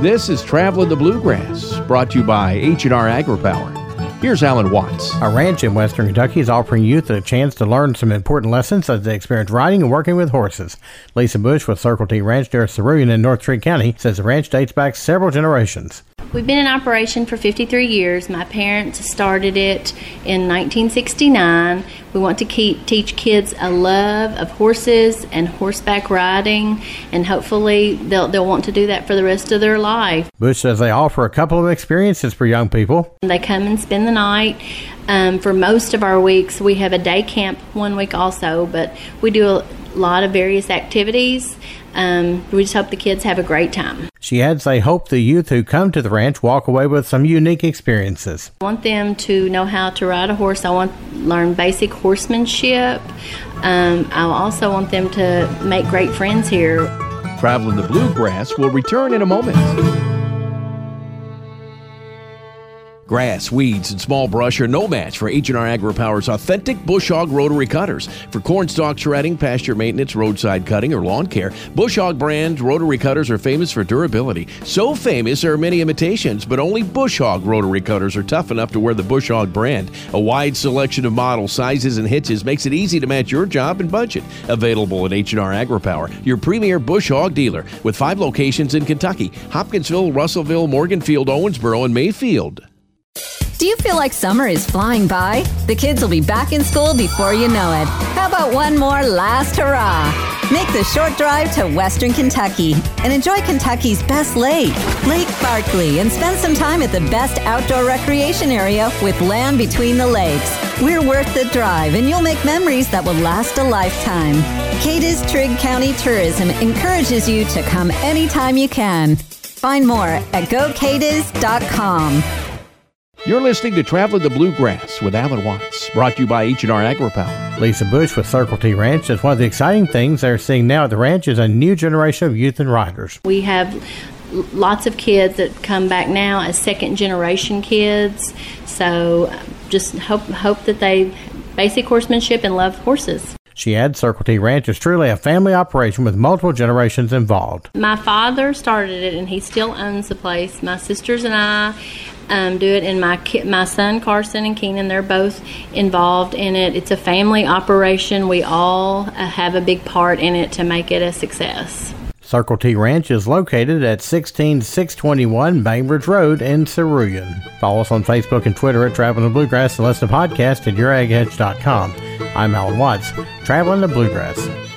This is Traveling the Bluegrass, brought to you by H&R AgriPower. Here's Alan Watts. A ranch in western Kentucky is offering youth a chance to learn some important lessons as they experience riding and working with horses. Lisa Bush with Circle T Ranch near Cerulean in North Trent County says the ranch dates back several generations. We've been in operation for 53 years. My parents started it in 1969. We want to teach kids a love of horses and horseback riding, and hopefully they'll want to do that for the rest of their life. Bush says they offer a couple of experiences for young people. They come and spend the night. For most of our weeks, we have a day camp one week also, but we do a lot of various activities. We just hope the kids have a great time. She adds they hope the youth who come to the ranch walk away with some unique experiences. I want them to know how to ride a horse. I want to learn basic horsemanship. I also want them to make great friends here. Traveling the Bluegrass will return in a moment. Grass, weeds, and small brush are no match for H&R AgriPower's authentic Bush Hog rotary cutters. For cornstalk shredding, pasture maintenance, roadside cutting, or lawn care, Bush Hog brand rotary cutters are famous for durability. So famous there are many imitations, but only Bush Hog rotary cutters are tough enough to wear the Bush Hog brand. A wide selection of models, sizes, and hitches makes it easy to match your job and budget. Available at H&R AgriPower, your premier Bush Hog dealer, with 5 locations in Kentucky: Hopkinsville, Russellville, Morganfield, Owensboro, and Mayfield. Do you feel like summer is flying by? The kids will be back in school before you know it. How about one more last hurrah? Make the short drive to Western Kentucky and enjoy Kentucky's best lake, Lake Barkley, and spend some time at the best outdoor recreation area with land between the lakes. We're worth the drive, and you'll make memories that will last a lifetime. Cadiz Trigg County Tourism encourages you to come anytime you can. Find more at gocadiz.com. You're listening to Traveling the Bluegrass with Alan Watts, brought to you by H&R AgriPower. Lisa Bush with Circle T Ranch says one of the exciting things they're seeing now at the ranch is a new generation of youth and riders. We have lots of kids that come back now as second-generation kids, so just hope that they basic horsemanship and love horses. She adds Circle T Ranch is truly a family operation with multiple generations involved. My father started it, and he still owns the place. My sisters and I do it, and my son Carson and Keenan, they're both involved in it. It's a family operation. We all have a big part in it to make it a success. Circle T Ranch is located at 16621 Bainbridge Road in Cerulean. Follow us on Facebook and Twitter at Traveling the Bluegrass and listen to podcasts at youragedge.com. I'm Alan Watts, Traveling the Bluegrass.